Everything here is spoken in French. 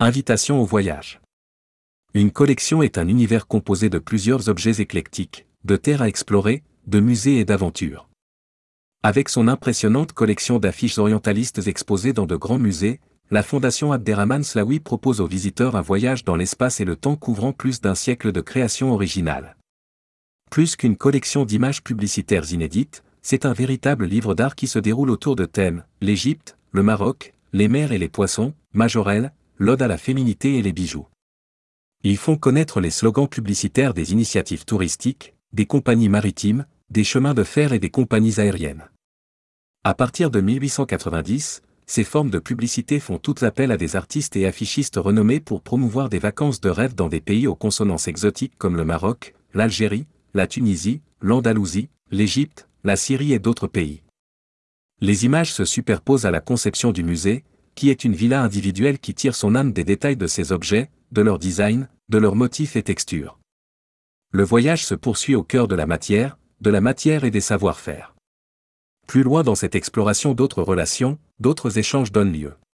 Invitation au voyage. Une collection est un univers composé de plusieurs objets éclectiques, de terres à explorer, de musées et d'aventures. Avec son impressionnante collection d'affiches orientalistes exposées dans de grands musées, la Fondation Abderrahmane Slaoui propose aux visiteurs un voyage dans l'espace et le temps couvrant plus d'un siècle de créations originales. Plus qu'une collection d'images publicitaires inédites, c'est un véritable livre d'art qui se déroule autour de thèmes, l'Égypte, le Maroc, les mers et les poissons, Majorelle, l'ode à la féminité et les bijoux. Ils font connaître les slogans publicitaires des initiatives touristiques, des compagnies maritimes, des chemins de fer et des compagnies aériennes. À partir de 1890, ces formes de publicité font tout appel à des artistes et affichistes renommés pour promouvoir des vacances de rêve dans des pays aux consonances exotiques comme le Maroc, l'Algérie, la Tunisie, l'Andalousie, l'Égypte, la Syrie et d'autres pays. Les images se superposent à la conception du musée, qui est une villa individuelle qui tire son âme des détails de ses objets, de leur design, de leurs motifs et textures. Le voyage se poursuit au cœur de la matière et des savoir-faire. Plus loin dans cette exploration d'autres relations, d'autres échanges donnent lieu.